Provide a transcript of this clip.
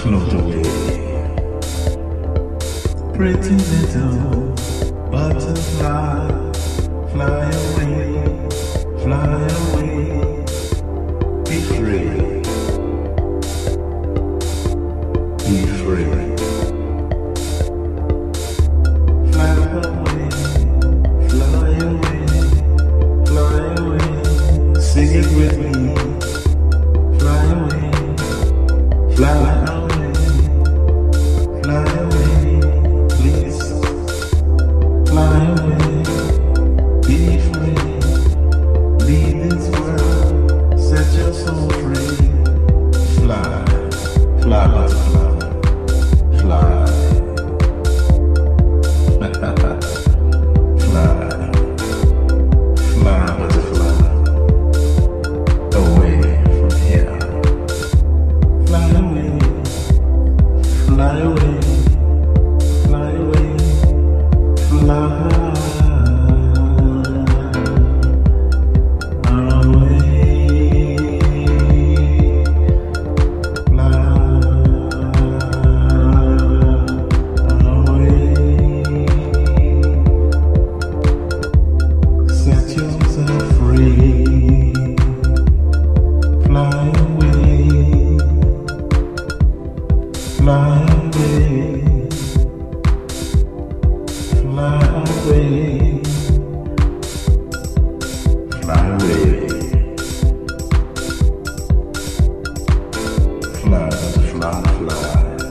float away. Pretty little butterfly, fly away, fly away, be free, be free. Fly away, fly away, fly away, sing it with me. Fly away, fly away, fly away, please. Fly away, be free, leave this world, set your soul free. Fly, fly butterfly, fly. Fly, fly butterfly, away from here. Fly away, fly away, fly away, fly away. Set yourself free. Fly away, fly away, fly away, fly away, fly, fly, fly.